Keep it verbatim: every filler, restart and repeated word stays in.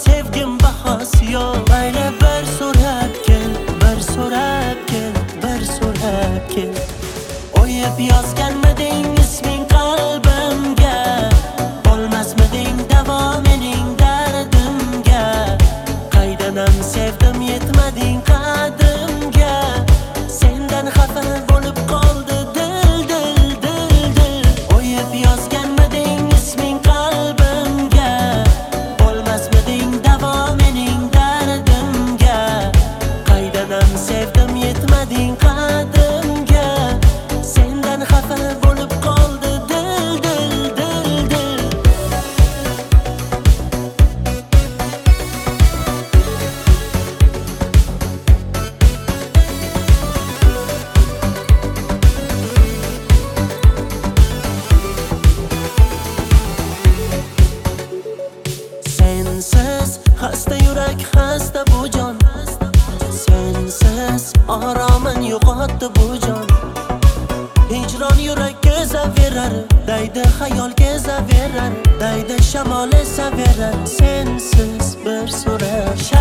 sevgim bahosi yo'q. Mayli bir so'rab kel, bir so'rab kel, bir so'rab kel. O'yib yozganmiding isming qalbimga? Bo'lmasmiding davo mening dardimga? Qaydanam sevdim yetmading qadrimga. Sendan xafa bo'lib qoldi dil dil dil dil. O'yib yozganmiding isming qalbimga? Bo'lmasmiding davo mening dardimga? Qaydanam sevdim yetmading qadrimga. Sendan xafa bo'lib qoldi dil dil dil dil. Sensiz xasta yurak, xasta bu jon. Sensiz oromin yo'qotdi bu jon. Hijron yurak kezaverar, daydi xayol kezaverar, daydi shamol esaverar. Sensiz bir so'rab